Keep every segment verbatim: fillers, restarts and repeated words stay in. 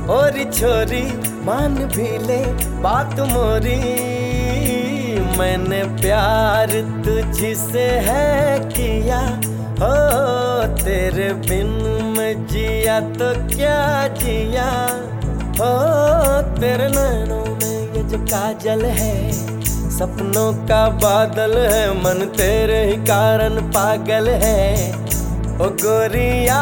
और छोरी मान भी ले बात मोरी, मैंने प्यार तुझसे है किया। हो तेरे बिन मैं जिया तो क्या जिया। हो तेरे नैनों में ये जो काजल है, सपनों का बादल है, मन तेरे ही कारण पागल है। ओ गोरिया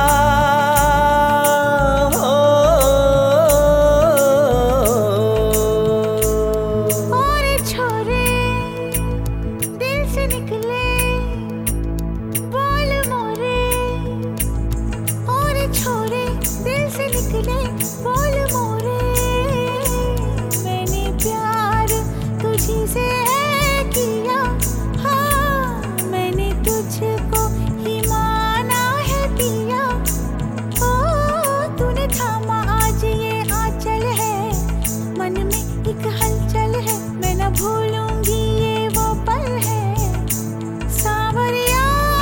बोल मोरे, मैंने प्यार तुझी से है किया। हाँ मैंने तुझको ही माना है पिया। ओ तूने थामा आज ये आंचल है, मन में एक हलचल है, मैं न भूलूंगी ये वो पल है। सावरिया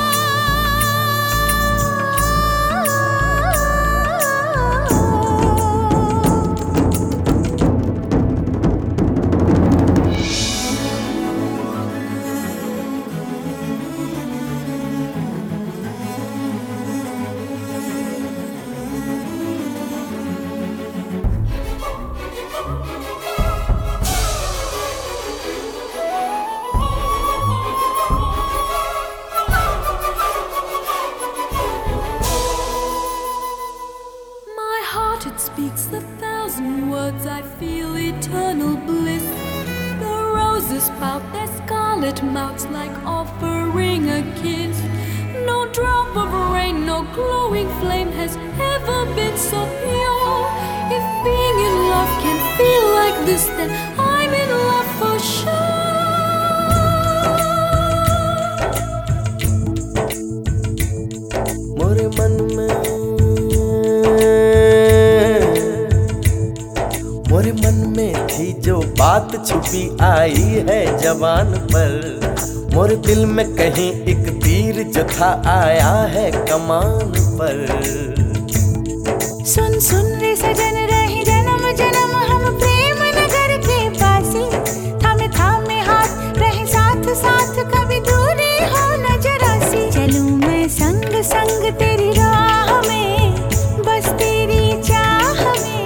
it speaks a thousand words, I feel eternal bliss. The roses pout their scarlet mouths like offering a kiss. No drop of rain, no glowing flame has ever been so pure. If being in love can feel like this, then I'm in love for sure. मोरे मन में मोरे मन में थी जो बात छुपी आई है जवान पर। मोरे दिल में कहीं एक तीर जो था आया है कमान पर। सुन सुन रे सजन रही जन्म जन्म हम प्रेम नगर के पासी। थामे थामे हाथ रहे साथ साथ कभी दूरी हो न जरा सी। चलूं मैं संग संग तेरी राह में, बस तेरी चाह में।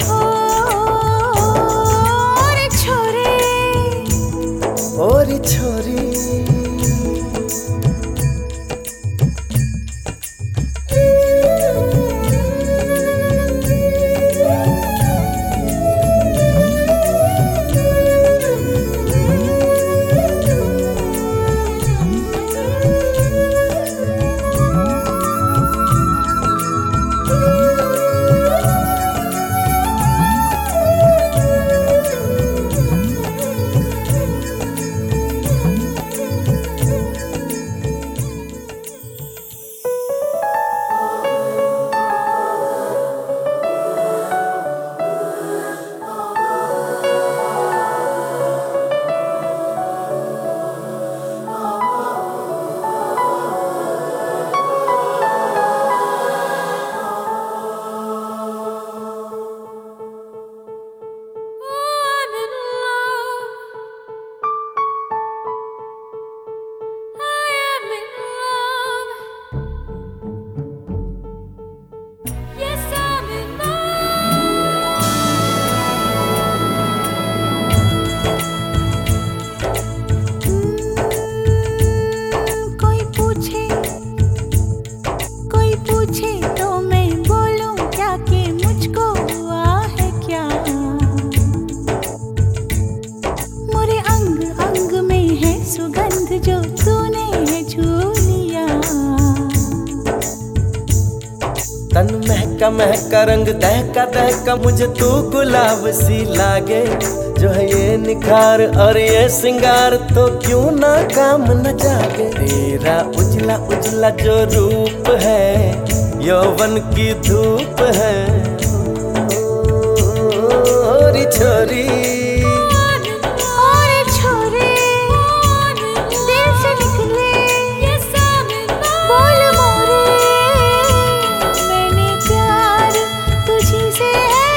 और छोरी जो तूने है छू लिया। तन महका महका रंग दहका दहका मुझे तू गुलाब सी लागे। जो है ये निखार और ये सिंगार तो क्यों ना काम न जागे। तेरा उजला उजला जो रूप है यौवन की धूप है। और छोरी से है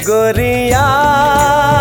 गोरिया